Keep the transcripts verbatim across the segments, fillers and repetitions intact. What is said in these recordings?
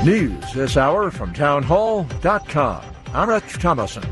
News this hour from town hall dot com. I'm Rich Thomason.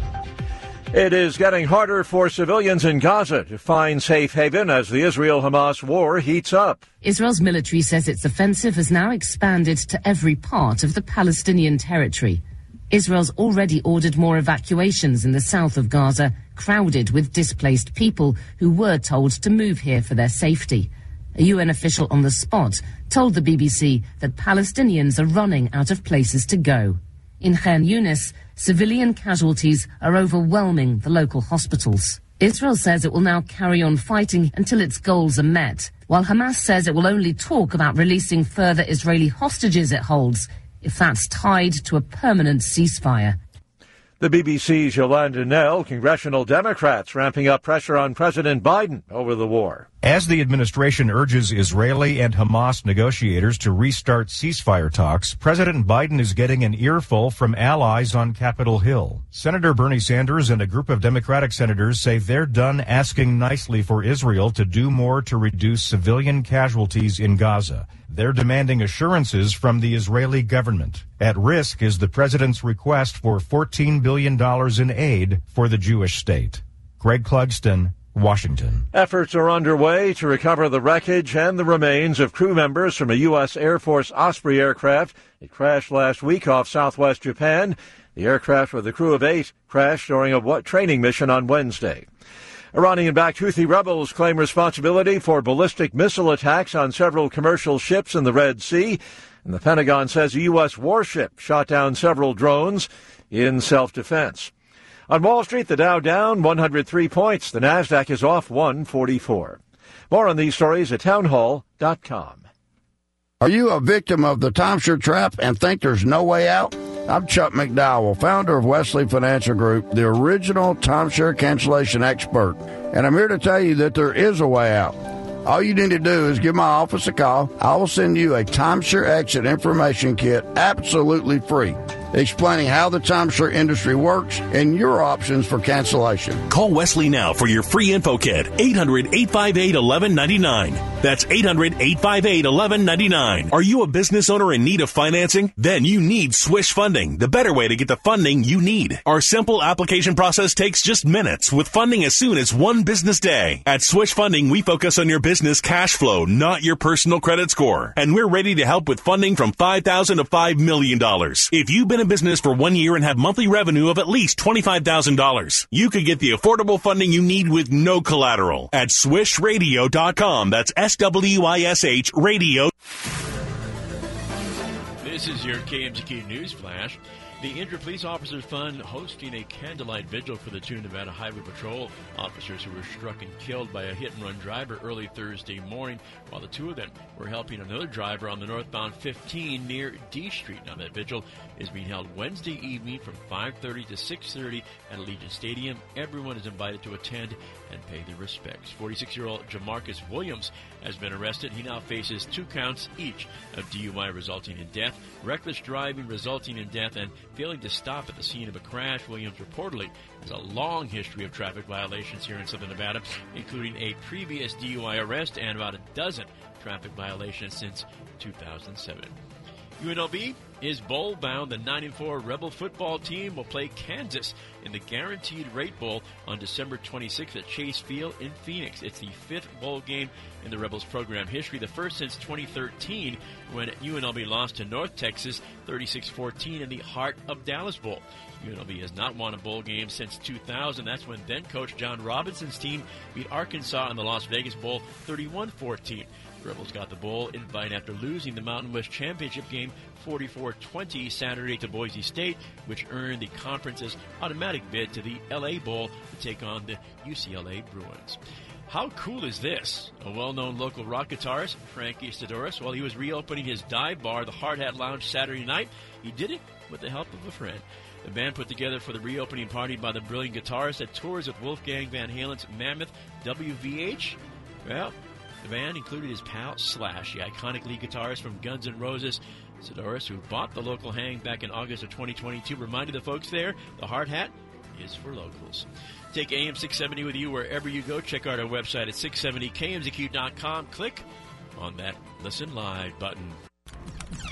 It is getting harder for civilians in Gaza to find safe haven as the Israel-Hamas war heats up. Israel's military says its offensive has now expanded to every part of the Palestinian territory. Israel's already ordered more evacuations in the south of Gaza, crowded with displaced people who were told to move here for their safety. A U N official on the spot told the B B C that Palestinians are running out of places to go. In Khan Yunis, civilian casualties are overwhelming the local hospitals. Israel says it will now carry on fighting until its goals are met, while Hamas says it will only talk about releasing further Israeli hostages it holds if that's tied to a permanent ceasefire. The B B C's Yolanda Nell, congressional Democrats ramping up pressure on President Biden over the war. As the administration urges Israeli and Hamas negotiators to restart ceasefire talks, President Biden is getting an earful from allies on Capitol Hill. Senator Bernie Sanders and a group of Democratic senators say they're done asking nicely for Israel to do more to reduce civilian casualties in Gaza. They're demanding assurances from the Israeli government. At risk is the president's request for fourteen billion dollars in aid for the Jewish state. Greg Clugston, Washington. Efforts are underway to recover the wreckage and the remains of crew members from a U S Air Force Osprey aircraft. It crashed last week off southwest Japan. The aircraft with a crew of eight crashed during a training mission on Wednesday. Iranian-backed Houthi rebels claim responsibility for ballistic missile attacks on several commercial ships in the Red Sea. And the Pentagon says a U S warship shot down several drones in self-defense. On Wall Street, the Dow down one hundred three points. The Nasdaq is off one forty-four. More on these stories at town hall dot com. Are you a victim of the timeshare trap and think there's no way out? I'm Chuck McDowell, founder of Wesley Financial Group, the original timeshare cancellation expert. And I'm here to tell you that there is a way out. All you need to do is give my office a call. I will send you a timeshare exit information kit absolutely free, explaining how the timeshare industry works and your options for cancellation. Call Wesley now for your free info kit. eight hundred, eight five eight, one one nine nine. That's eight hundred, eight five eight, one one nine nine. Are you a business owner in need of financing? Then you need Swish Funding, the better way to get the funding you need. Our simple application process takes just minutes, with funding as soon as one business day. At Swish Funding, we focus on your business cash flow, not your personal credit score. And we're ready to help with funding from five thousand dollars to five million dollars. If you've been in business for one year and have monthly revenue of at least twenty-five thousand dollars, you could get the affordable funding you need with no collateral at swish radio dot com. That's S W I S H radio. This is your K M Z Q News Flash. The Injured Police Officers Fund hosting a candlelight vigil for the two Nevada Highway Patrol officers who were struck and killed by a hit-and-run driver early Thursday morning, while the two of them were helping another driver on the northbound fifteen near D Street. Now, that vigil is being held Wednesday evening from five thirty to six thirty at Allegiant Stadium. Everyone is invited to attend and pay their respects. forty-six-year-old Jamarcus Williams has been arrested. He now faces two counts each of D U I resulting in death, reckless driving resulting in death, and failing to stop at the scene of a crash. Williams reportedly has a long history of traffic violations here in Southern Nevada, including a previous D U I arrest and about a dozen traffic violations since two thousand seven. U N L V is bowl bound. The nine and four Rebel football team will play Kansas in the Guaranteed Rate Bowl on December twenty-sixth at Chase Field in Phoenix. It's the fifth bowl game in the Rebels program history, the first since twenty thirteen when U N L V lost to North Texas thirty-six fourteen in the Heart of Dallas Bowl. U N L V has not won a bowl game since two thousand. That's when then-coach John Robinson's team beat Arkansas in the Las Vegas Bowl thirty-one fourteen. The Rebels got the bowl invite after losing the Mountain West Championship game forty-four twenty Saturday to Boise State, which earned the conference's automatic bid to the L A Bowl to take on the U C L A Bruins. How cool is this? A well-known local rock guitarist, Frankie Sidoris, while he was reopening his dive bar, the Hard Hat Lounge, Saturday night, he did it with the help of a friend. The band put together for the reopening party by the brilliant guitarist that tours with Wolfgang Van Halen's Mammoth W V H. Well, the band included his pal Slash, the iconic lead guitarist from Guns N' Roses. Sidoris, who bought the local hang back in August of twenty twenty-two, reminded the folks there the hard hat is for locals. Take A M six seventy with you wherever you go. Check out our website at six seventy K M Z Q dot com. Click on that Listen Live button.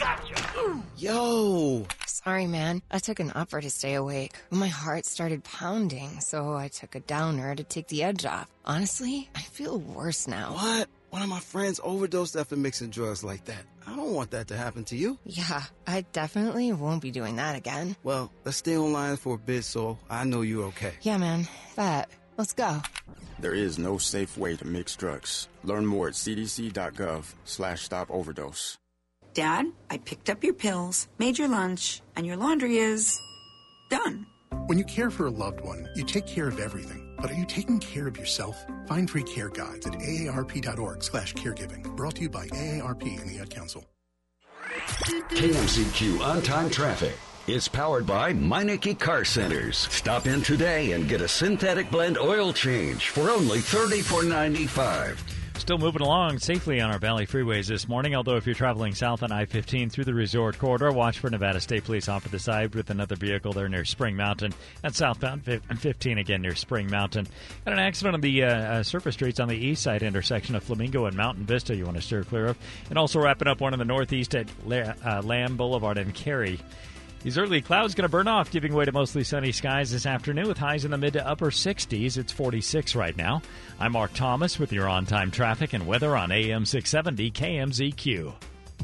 Gotcha! Yo! Sorry, man. I took an upper to stay awake. My heart started pounding, so I took a downer to take the edge off. Honestly, I feel worse now. What? One of my friends overdosed after mixing drugs like that. I don't want that to happen to you. Yeah, I definitely won't be doing that again. Well, let's stay online for a bit so I know you're okay. Yeah, man. Bet. Let's go. There is no safe way to mix drugs. Learn more at cdc.gov slash stop overdose. Dad, I picked up your pills, made your lunch, and your laundry is done. When you care for a loved one, you take care of everything. But are you taking care of yourself? Find free care guides at aarp.org slash caregiving. Brought to you by A A R P and the Ad Council. K M Z Q On-Time Traffic is powered by Meineke Car Centers. Stop in today and get a synthetic blend oil change for only thirty-four ninety-five. Still moving along safely on our Valley freeways this morning, although if you're traveling south on I fifteen through the resort corridor, watch for Nevada State Police off to the side with another vehicle there near Spring Mountain. And southbound fifteen again near Spring Mountain. Got an accident on the uh, uh, surface streets on the east side intersection of Flamingo and Mountain Vista you want to steer clear of. And also wrapping up one in the northeast at La- uh, Lamb Boulevard and Cary. These early clouds going to burn off, giving way to mostly sunny skies this afternoon with highs in the mid to upper sixties. It's forty-six right now. I'm Mark Thomas with your on-time traffic and weather on A M six seventy K M Z Q.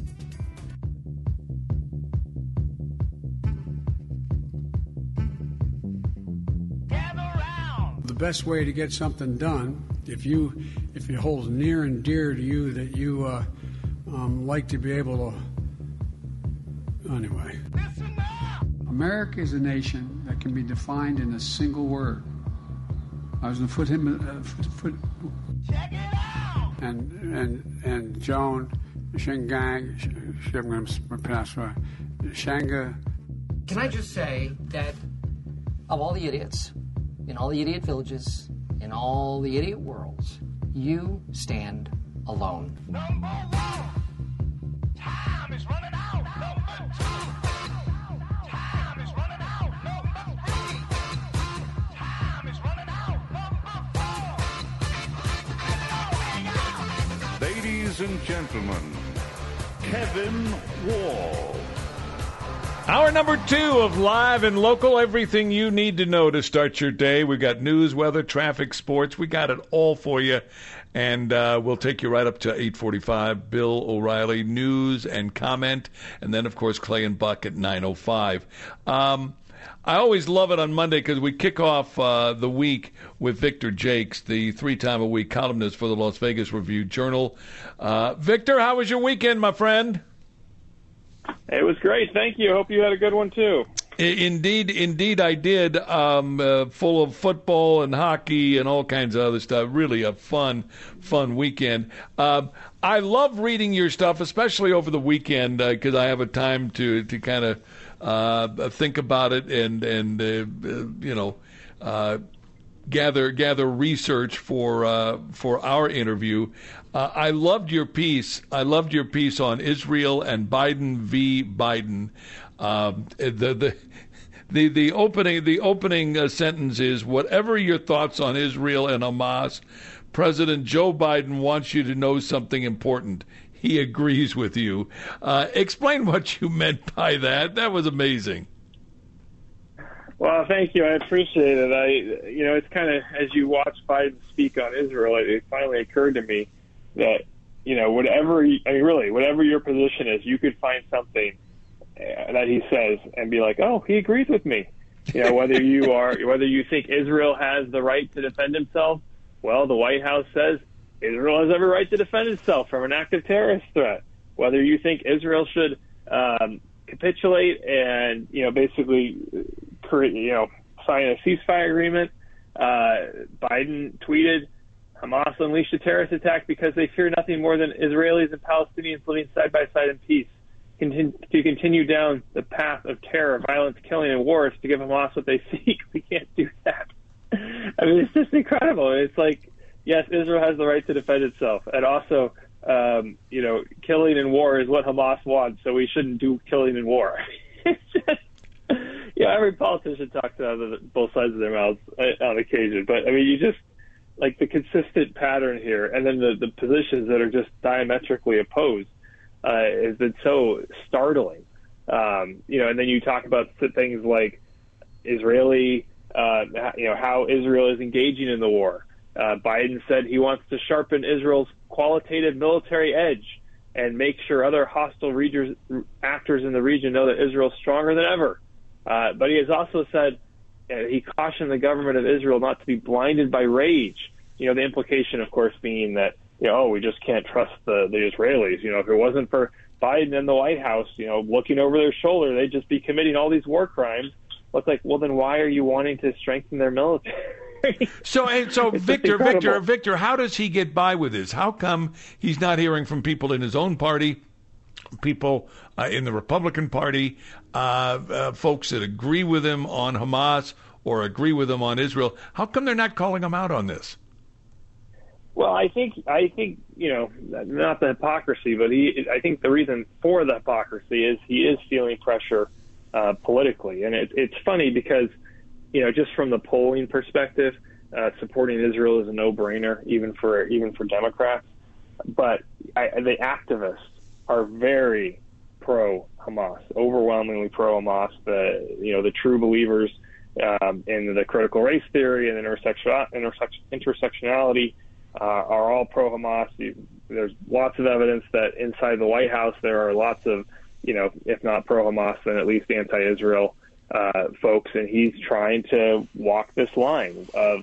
The best way to get something done, if you if it holds near and dear to you that you uh, um, like to be able to, anyway. America is a nation that can be defined in a single word. I was going to put him, uh, foot, foot, Check it out. and and and Joan Shingang, I'm going to pronounce right, Shanga. Can I just say that of all the idiots in all the idiot villages in all the idiot worlds, you stand alone. Number one, time is running out. Number two. Ladies and gentlemen, Kevin Wall. Hour number two of Live and Local, everything you need to know to start your day. We've got news, weather, traffic, sports. We got it all for you. And uh, we'll take you right up to eight forty-five. Bill O'Reilly, news and comment. And then, of course, Clay and Buck at nine oh five. Um, I always love it on Monday because we kick off uh, the week with Victor Jakes, the three-time-a-week columnist for the Las Vegas Review-Journal. Uh, Victor, how was your weekend, my friend? It was great. Thank you. Hope you had a good one, too. Indeed, indeed I did. Um, uh, full of football and hockey and all kinds of other stuff. Really a fun, fun weekend. Um, I love reading your stuff, especially over the weekend, because uh, I have a time to, to kind of uh, think about it and, and uh, uh, you know, uh, gather gather research for uh, for our interview. Uh, I loved your piece. I loved your piece on Israel and Biden v. Biden. Um, the the the the opening the opening uh, sentence is, whatever your thoughts on Israel and Hamas, President Joe Biden wants you to know something important. He agrees with you. Uh, explain what you meant by that. That was amazing. Well, thank you. I appreciate it. I, you know, it's kind of, as you watch Biden speak on Israel, it, it finally occurred to me that, you know, whatever, I mean, really, whatever your position is, you could find something that he says and be like, oh, he agrees with me. You know, whether you are, whether you think Israel has the right to defend himself, well, the White House says Israel has every right to defend itself from an active terrorist threat. Whether you think Israel should um, capitulate and, you know, basically, create, you know, sign a ceasefire agreement, uh, Biden tweeted, Hamas unleashed a terrorist attack because they fear nothing more than Israelis and Palestinians living side by side in peace. Continue, to continue down the path of terror, violence, killing, and wars to give Hamas what they seek. We can't do that. I mean, it's just incredible. It's like, yes, Israel has the right to defend itself, and also, um, you know, killing and war is what Hamas wants, so we shouldn't do killing and war. It's just, you know, every politician talks out of both sides of their mouths on occasion, but I mean, you just, like the consistent pattern here, and then the, the positions that are just diametrically opposed. uh, has been so startling. Um, you know, and then you talk about things like Israeli, uh, you know, how Israel is engaging in the war. Uh, Biden said he wants to sharpen Israel's qualitative military edge and make sure other hostile regions, actors in the region know that Israel is stronger than ever. Uh, but he has also said uh, he cautioned the government of Israel not to be blinded by rage. You know, the implication, of course, being that, you know, oh, we just can't trust the, the Israelis. You know, if it wasn't for Biden and the White House, you know, looking over their shoulder, they'd just be committing all these war crimes. Well, it's like, well, then why are you wanting to strengthen their military? So, and so Victor, Victor, Victor, how does he get by with this? How come he's not hearing from people in his own party, people uh, in the Republican Party, uh, uh, folks that agree with him on Hamas or agree with him on Israel? How come they're not calling him out on this? Well, I think, I think, you know, not the hypocrisy, but he, I think the reason for the hypocrisy is he is feeling pressure uh, politically. And it, it's funny because, you know, just from the polling perspective, uh, supporting Israel is a no-brainer, even for even for Democrats. But I, the activists are very pro-Hamas, overwhelmingly pro-Hamas. The you know the true believers um, in the critical race theory and intersectional intersection, intersectionality uh, are all pro-Hamas. There's lots of evidence that inside the White House there are lots of, you know, if not pro-Hamas, then at least anti-Israel Uh, folks, and he's trying to walk this line of,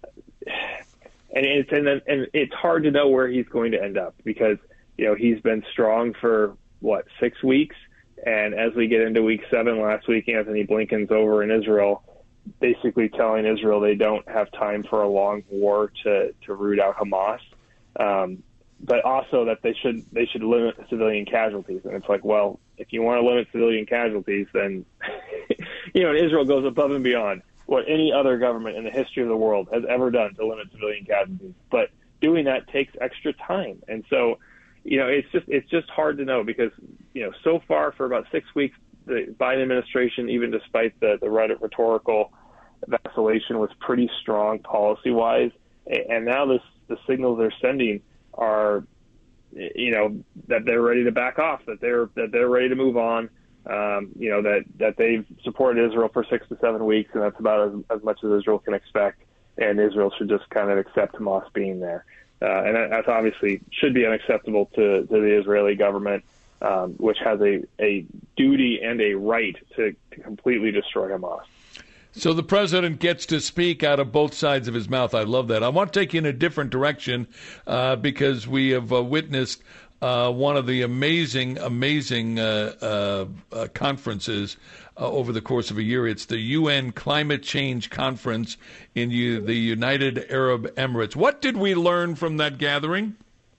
and it's and, then, and it's hard to know where he's going to end up because you know he's been strong for what six weeks, and as we get into week seven, last week Anthony Blinken's over in Israel, basically telling Israel they don't have time for a long war to to root out Hamas, um, but also that they should they should limit civilian casualties, and it's like, well, if you want to limit civilian casualties, then you know, Israel goes above and beyond what any other government in the history of the world has ever done to limit civilian casualties. But doing that takes extra time. And so, you know, it's just it's just hard to know because, you know, so far for about six weeks, the Biden administration, even despite the, the rhetorical vacillation, was pretty strong policy-wise. And now this the signals they're sending are, you know, that they're ready to back off, that they're that they're ready to move on. Um, you know, that, that they've supported Israel for six to seven weeks, and that's about as, as much as Israel can expect, and Israel should just kind of accept Hamas being there. Uh, and that, that's obviously should be unacceptable to, to the Israeli government, um, which has a, a duty and a right to, to completely destroy Hamas. So the president gets to speak out of both sides of his mouth. I love that. I want to take you in a different direction uh, because we have uh, witnessed Uh, one of the amazing, amazing uh, uh, uh, conferences uh, over the course of a year. It's the U N Climate Change Conference in U- the United Arab Emirates. What did we learn from that gathering?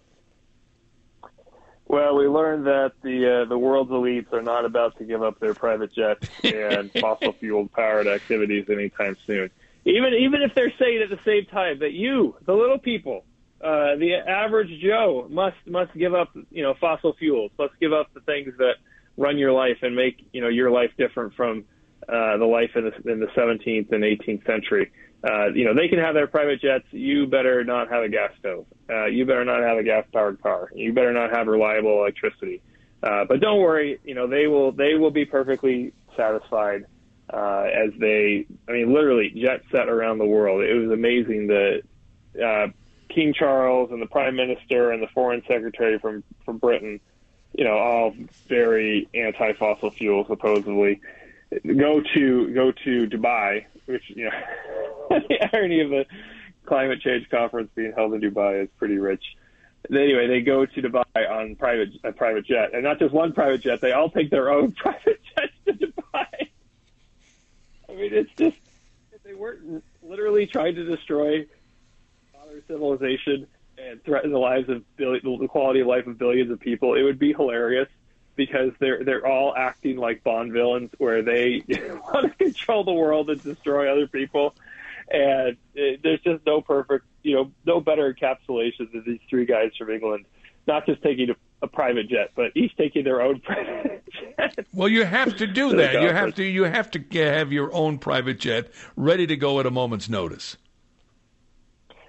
Well, we learned that the uh, the world's elites are not about to give up their private jets and fossil fuel powered activities anytime soon. Even even if they're saying at the same time that you, the little people, Uh, the average Joe must must give up, you know, fossil fuels, must give up the things that run your life and make, you know, your life different from uh, the life in the, in the seventeenth and eighteenth century. Uh, you know, they can have their private jets. You better not have a gas stove. Uh, you better not have a gas-powered car. You better not have reliable electricity. Uh, but don't worry, you know, they will they will be perfectly satisfied uh, as they, I mean, literally jet set around the world. It was amazing that uh, King Charles and the Prime Minister and the Foreign Secretary from, from Britain, you know, all very anti-fossil fuel, supposedly, go to go to Dubai, which, you know, the irony of the climate change conference being held in Dubai is pretty rich. Anyway, they go to Dubai on private a private jet, and not just one private jet. They all take their own private jets to Dubai. I mean, it's just, if they weren't literally trying to destroy civilization and threaten the lives of billion, the quality of life of billions of people, it would be hilarious because they're they're all acting like Bond villains where they want to control the world and destroy other people. And it, there's just no perfect, you know, no better encapsulation than these three guys from England, not just taking a, a private jet, but each taking their own private jet. Well, you have to do that. You have to you have to have your own private jet ready to go at a moment's notice.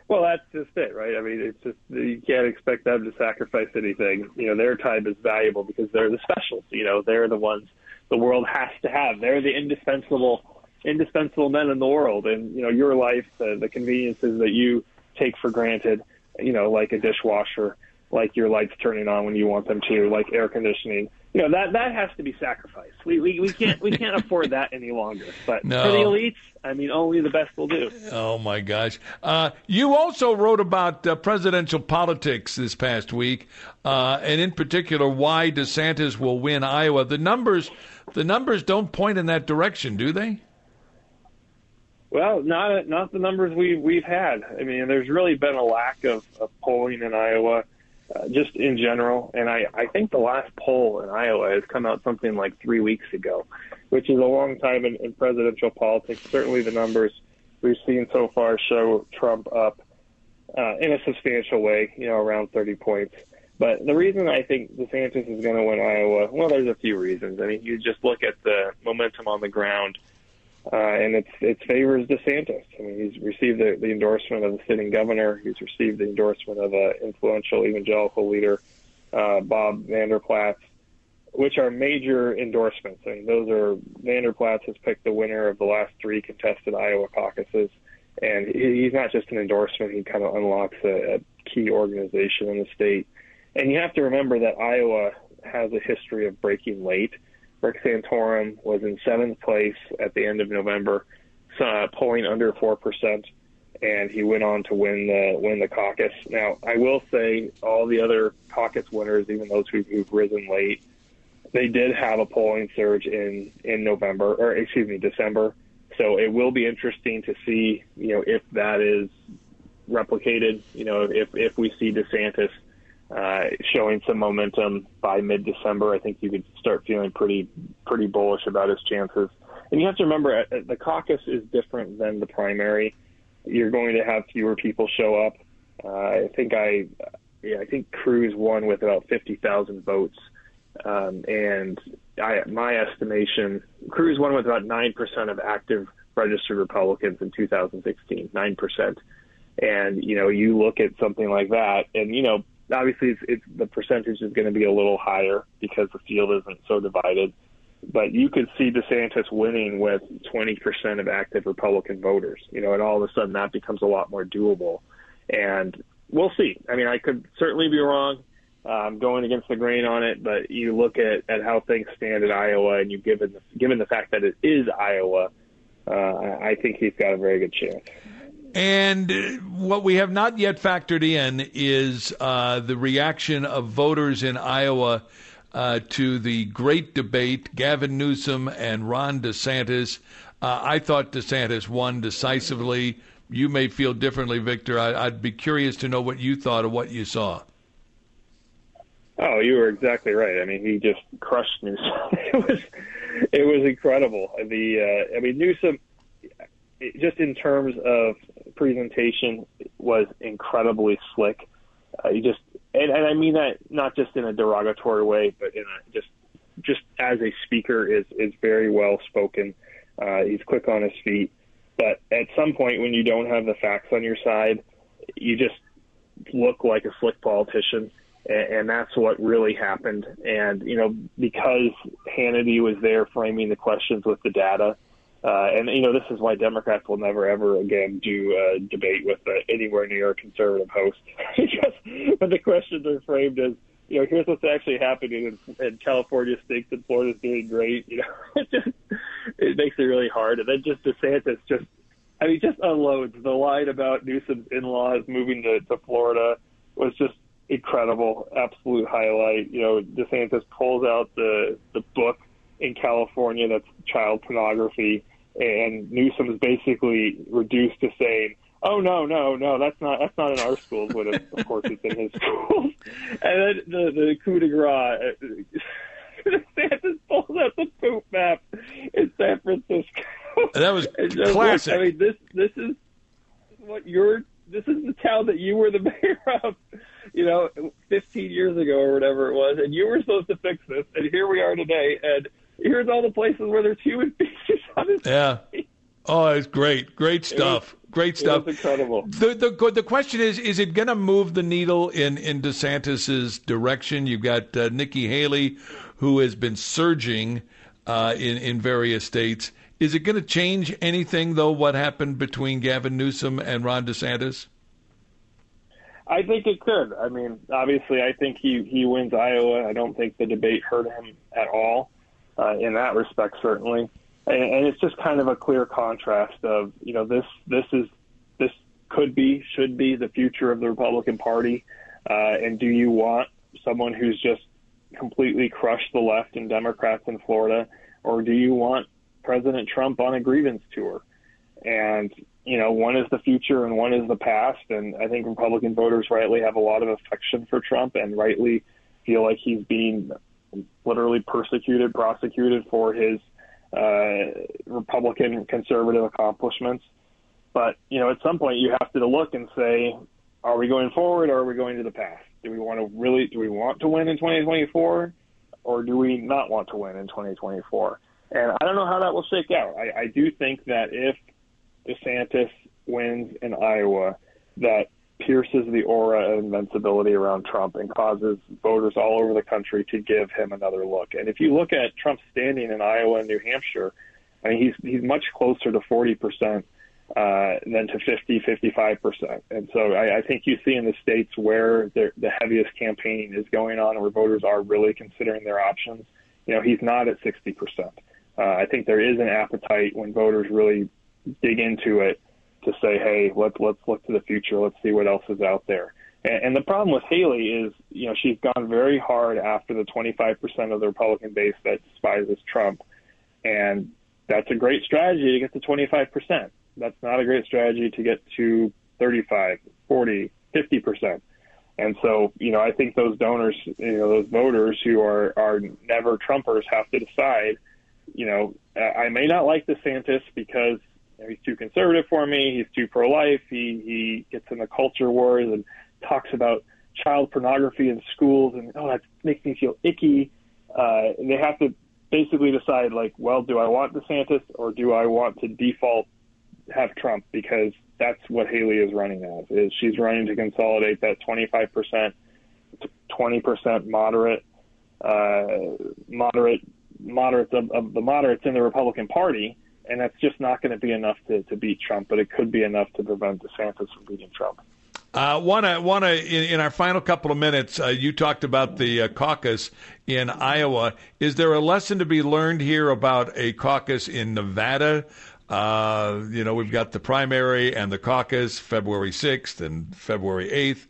Well, that's just it, right? I mean, it's just you can't expect them to sacrifice anything. You know, their time is valuable because they're the specials. You know, they're the ones the world has to have. They're the indispensable, indispensable men in the world. And you know, your life, the, the conveniences that you take for granted, you know, like a dishwasher, like your lights turning on when you want them to, like air conditioning. You know, that that has to be sacrificed. We we, we can't we can't afford that any longer. But no. for the elites, I mean, only the best will do. Oh my gosh! Uh, you also wrote about uh, presidential politics this past week, uh, and in particular, why DeSantis will win Iowa. The numbers, the numbers don't point in that direction, do they? Well, not not the numbers we we've had. I mean, there's really been a lack of, of polling in Iowa. Uh, just in general, and I, I think the last poll in Iowa has come out something like three weeks ago, which is a long time in, in presidential politics. Certainly the numbers we've seen so far show Trump up uh, in a substantial way, you know, around thirty points. But the reason I think DeSantis is going to win Iowa, well, there's a few reasons. I mean, you just look at the momentum on the ground, uh, and it's it favors DeSantis. I mean, he's received the, the endorsement of the sitting governor. He's received the endorsement of an influential evangelical leader, uh, Bob Vander Plaats, which are major endorsements. I mean, those are Vander Plaats has picked the winner of the last three contested Iowa caucuses, and he, he's not just an endorsement. He kind of unlocks a, a key organization in the state. And you have to remember that Iowa has a history of breaking late. Rick Santorum was in seventh place at the end of November, uh, polling under four percent, and he went on to win the win the caucus. Now, I will say all the other caucus winners, even those who, who've risen late, they did have a polling surge in, in November, or excuse me, December. So it will be interesting to see, you know, if that is replicated, you know, if, if we see DeSantis Uh, showing some momentum by mid-December, I think you could start feeling pretty pretty bullish about his chances. And you have to remember, the caucus is different than the primary. You're going to have fewer people show up. Uh, I think I, yeah, I think Cruz won with about fifty thousand votes, um, and I, my estimation, Cruz won with about nine percent of active registered Republicans in two thousand sixteen, nine percent. And you know, you look at something like that, and you know. Obviously, it's, it's, the percentage is going to be a little higher because the field isn't so divided. But you could see DeSantis winning with twenty percent of active Republican voters, you know, and all of a sudden that becomes a lot more doable. And we'll see. I mean, I could certainly be wrong. Uh, I'm going against the grain on it, but you look at, at how things stand at Iowa, and you given the, given the fact that it is Iowa, uh, I think he's got a very good chance. And what we have not yet factored in is uh, the reaction of voters in Iowa uh, to the great debate, Gavin Newsom and Ron DeSantis. Uh, I thought DeSantis won decisively. You may feel differently, Victor. I, I'd be curious to know what you thought of what you saw. Oh, you were exactly right. I mean, he just crushed Newsom. It was, it was incredible. The, uh, I mean, Newsom, just in terms of presentation, was incredibly slick. Uh, you just, and, and I mean that not just in a derogatory way, but in a just, just as a speaker is is very well spoken. Uh, he's quick on his feet, but at some point when you don't have the facts on your side, you just look like a slick politician, and, and that's what really happened. And you know, because Hannity was there framing the questions with the data. Uh, and, you know, this is why Democrats will never, ever again do a debate with uh, anywhere near a conservative host. Because when the questions are framed as, you know, here's what's actually happening, and, and California stinks and Florida's doing great, you know, it just it makes it really hard. And then just DeSantis just, I mean, just unloads. The line about Newsom's in-laws moving to, to Florida was just incredible, absolute highlight. You know, DeSantis pulls out the, the book in California that's child pornography, and Newsom is basically reduced to saying, "Oh no, no, no, that's not that's not in our schools." When it, of course it's in his schools. And then the the coup de grace, DeSantis pulls out the poop map in San Francisco. That was classic. Look, I mean, this this is what you're. This is the town that you were the mayor of, you know, fifteen years ago or whatever it was, and you were supposed to fix this, and here we are today, and here's all the places where there's human feces on his Yeah. feet. Oh, it's great. Great stuff. Great stuff. It was incredible. The, the, the question is, is it going to move the needle in, in DeSantis' direction? You've got uh, Nikki Haley, who has been surging uh, in, in various states. Is it going to change anything, though, what happened between Gavin Newsom and Ron DeSantis? I think it could. I mean, obviously, I think he, he wins Iowa. I don't think the debate hurt him at all uh, in that respect, certainly. And, and it's just kind of a clear contrast of, you know, this this is this could be, should be the future of the Republican Party. Uh, and do you want someone who's just completely crushed the left and Democrats in Florida, or do you want President Trump on a grievance tour? And, you know, one is the future and one is the past. And I think Republican voters rightly have a lot of affection for Trump and rightly feel like he's being literally persecuted, prosecuted for his uh, Republican conservative accomplishments. But, you know, at some point you have to look and say, are we going forward or are we going to the past? Do we want to really, do we want to win in twenty twenty-four or do we not want to win in twenty twenty-four? And I don't know how that will shake out. I, I do think that if DeSantis wins in Iowa, that pierces the aura of invincibility around Trump and causes voters all over the country to give him another look. And if you look at Trump's standing in Iowa and New Hampshire, I mean, he's he's much closer to forty percent uh, than to fifty, fifty-five percent. And so I, I think you see in the states where the heaviest campaigning is going on and where voters are really considering their options, you know, he's not at sixty percent. Uh, I think there is an appetite when voters really dig into it to say, hey, let's let's look to the future. Let's see what else is out there. And, and the problem with Haley is, you know, she's gone very hard after the twenty-five percent of the Republican base that despises Trump. And that's a great strategy to get to twenty-five percent. That's not a great strategy to get to thirty-five, forty, fifty percent. And so, you know, I think those donors, you know, those voters who are, are never Trumpers have to decide, you know, I may not like DeSantis because you know, he's too conservative for me. He's too pro-life. He he gets in the culture wars and talks about child pornography in schools, and oh, that makes me feel icky. Uh, they have to basically decide, like, well, do I want DeSantis or do I want to default have Trump? Because that's what Haley is running as. Is she's running to consolidate that twenty-five percent, twenty percent moderate, uh, moderate, moderates of, of the moderates in the Republican Party. And that's just not going to be enough to, to beat Trump, but it could be enough to prevent DeSantis from beating Trump. Uh, wanna wanna in, in our final couple of minutes, uh, you talked about the uh, caucus in Iowa. Is there a lesson to be learned here about a caucus in Nevada? Uh, you know, we've got the primary and the caucus February sixth and February eighth.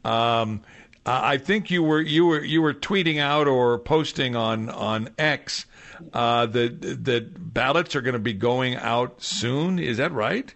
Um, I think you were you were you were tweeting out or posting on on X uh, that that ballots are going to be going out soon. Is that right?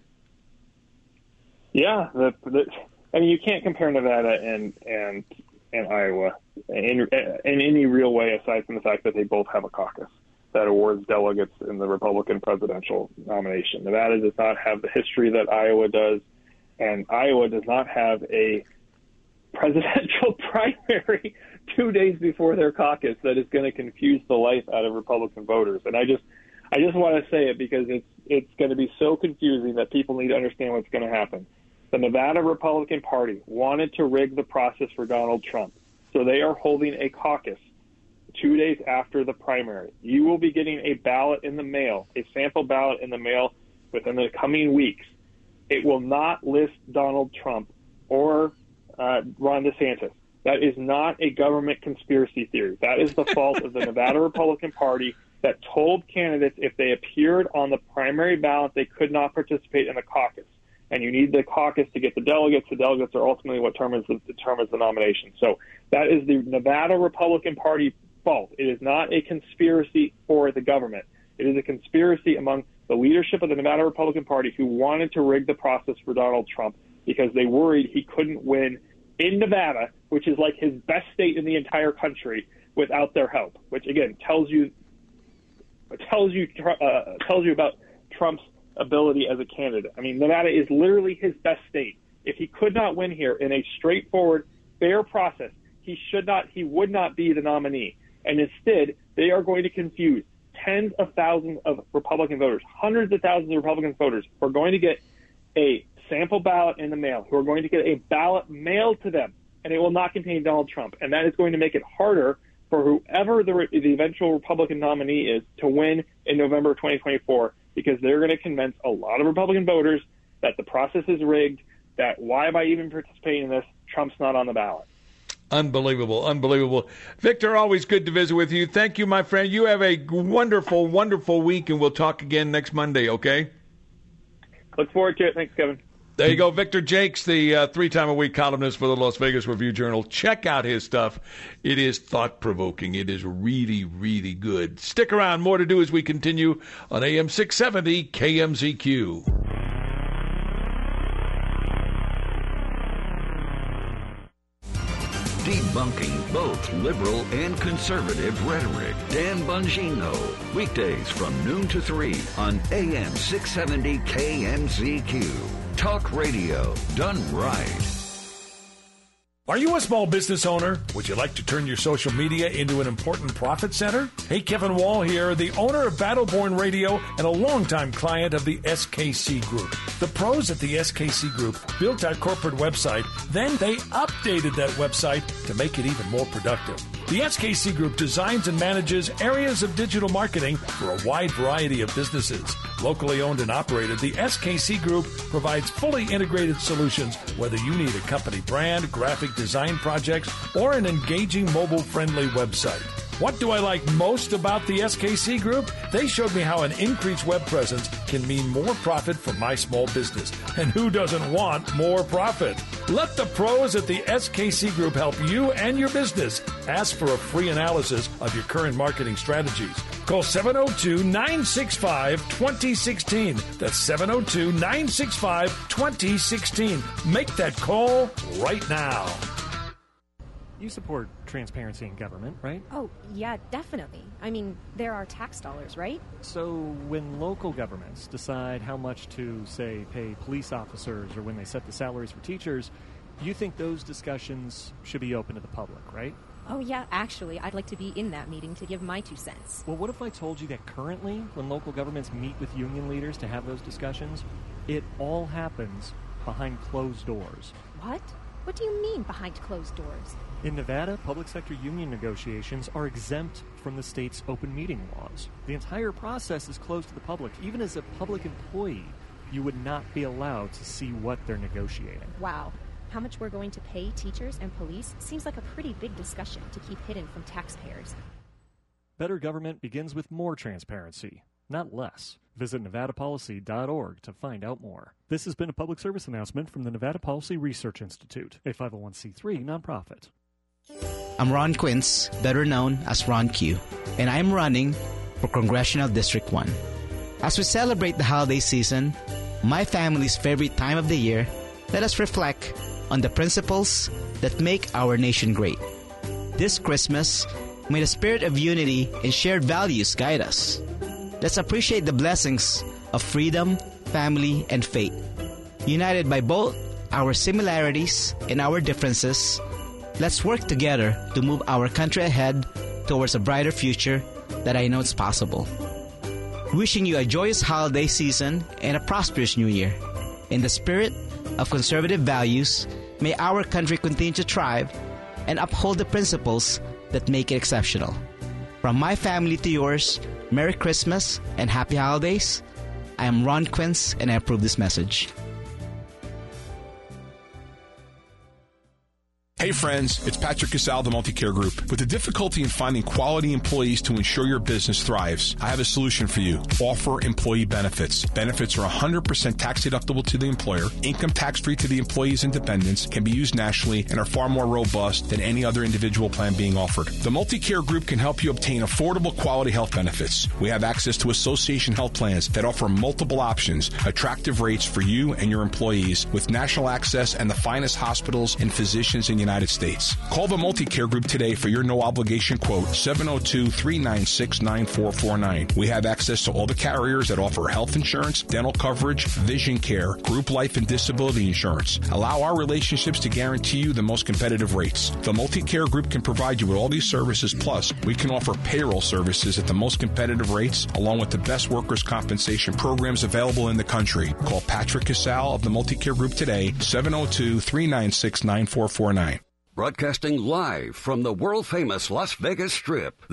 Yeah, the, the, I mean, you can't compare Nevada and and and Iowa in in any real way aside from the fact that they both have a caucus that awards delegates in the Republican presidential nomination. Nevada does not have the history that Iowa does, and Iowa does not have a presidential primary two days before their caucus that is going to confuse the life out of Republican voters. And I just, I just want to say it because it's it's going to be so confusing that people need to understand what's going to happen. The Nevada Republican Party wanted to rig the process for Donald Trump, so they are holding a caucus two days after the primary. You will be getting a ballot in the mail, a sample ballot in the mail within the coming weeks. It will not list Donald Trump or Uh, Ron DeSantis. That is not a government conspiracy theory. That is the fault of the Nevada Republican Party that told candidates if they appeared on the primary ballot, they could not participate in the caucus. And you need the caucus to get the delegates. The delegates are ultimately what determines the, determines the nomination. So that is the Nevada Republican Party fault. It is not a conspiracy for the government. It is a conspiracy among the leadership of the Nevada Republican Party who wanted to rig the process for Donald Trump because they worried he couldn't win in Nevada, which is like his best state in the entire country, without their help. Which again tells you tells you uh, tells you about Trump's ability as a candidate. I mean, Nevada is literally his best state. If he could not win here in a straightforward, fair process, he should not. He would not be the nominee. And instead, they are going to confuse tens of thousands of Republican voters, hundreds of thousands of Republican voters, who are going to get a sample ballot in the mail, who are going to get a ballot mailed to them, and it will not contain Donald Trump. And that is going to make it harder for whoever the, the eventual Republican nominee is to win in November twenty twenty-four, because they're going to convince a lot of Republican voters that the process is rigged, that why am I even participating in this? Trump's not on the ballot. Unbelievable, unbelievable. Victor, always good to visit with you. Thank you, my friend. You have a wonderful, wonderful week, and we'll talk again next Monday, okay? Look forward to it. Thanks, Kevin. There you go. Victor Jakes, the uh, three-time-a-week columnist for the Las Vegas Review-Journal. Check out his stuff. It is thought-provoking. It is really, really good. Stick around. More to do as we continue on A M six seventy K M Z Q. Debunking both liberal and conservative rhetoric. Dan Bongino. Weekdays from noon to three on A M six seventy K M Z Q. Talk radio done right. Are you a small business owner? Would you like to turn your social media into an important profit center? Hey, Kevin Wall here, the owner of Battleborn Radio and a longtime client of the S K C Group. The pros at the S K C Group built our corporate website, then they updated that website to make it even more productive. The S K C Group designs and manages areas of digital marketing for a wide variety of businesses. Locally owned and operated, the S K C Group provides fully integrated solutions, whether you need a company brand, graphic design projects, or an engaging mobile-friendly website. What do I like most about the S K C Group? They showed me how an increased web presence can mean more profit for my small business. And who doesn't want more profit? Let the pros at the S K C Group help you and your business. Ask for a free analysis of your current marketing strategies. Call seven oh two, nine six five, two oh one six. That's seven oh two, nine six five, two oh one six. Make that call right now. You support transparency in government, right? Oh, yeah, definitely. I mean, there are tax dollars, right? So when local governments decide how much to, say, pay police officers or when they set the salaries for teachers, you think those discussions should be open to the public, right? Oh, yeah, actually, I'd like to be in that meeting to give my two cents. Well, what if I told you that currently, when local governments meet with union leaders to have those discussions, it all happens behind closed doors? What? What do you mean behind closed doors? In Nevada, public sector union negotiations are exempt from the state's open meeting laws. The entire process is closed to the public. Even as a public employee, you would not be allowed to see what they're negotiating. Wow. How much we're going to pay teachers and police seems like a pretty big discussion to keep hidden from taxpayers. Better government begins with more transparency, not less. Visit nevada policy dot org to find out more. This has been a public service announcement from the Nevada Policy Research Institute, a five oh one c three nonprofit. I'm Ron Quince, better known as Ron Q, and I'm running for Congressional District one. As we celebrate the holiday season, my family's favorite time of the year, let us reflect on the principles that make our nation great. This Christmas, may the spirit of unity and shared values guide us. Let's appreciate the blessings of freedom, family, and faith. United by both our similarities and our differences, let's work together to move our country ahead towards a brighter future that I know is possible. Wishing you a joyous holiday season and a prosperous new year. In the spirit of conservative values, may our country continue to thrive and uphold the principles that make it exceptional. From my family to yours, Merry Christmas and Happy Holidays. I am Ron Quince and I approve this message. Hey friends, it's Patrick Casal, the Multicare Group. With the difficulty in finding quality employees to ensure your business thrives, I have a solution for you. Offer employee benefits. Benefits are one hundred percent tax deductible to the employer, income tax free to the employee's and dependents, can be used nationally, and are far more robust than any other individual plan being offered. The Multicare Group can help you obtain affordable quality health benefits. We have access to association health plans that offer multiple options, attractive rates for you and your employees, with national access and the finest hospitals and physicians in the United United States. Call the Multicare Group today for your no-obligation quote, seven oh two, three nine six, nine four four nine. We have access to all the carriers that offer health insurance, dental coverage, vision care, group life, and disability insurance. Allow our relationships to guarantee you the most competitive rates. The Multicare Group can provide you with all these services, plus we can offer payroll services at the most competitive rates, along with the best workers' compensation programs available in the country. Call Patrick Casal of the Multicare Group today, seven oh two, three nine six, nine four four nine. Broadcasting live from the world-famous Las Vegas Strip.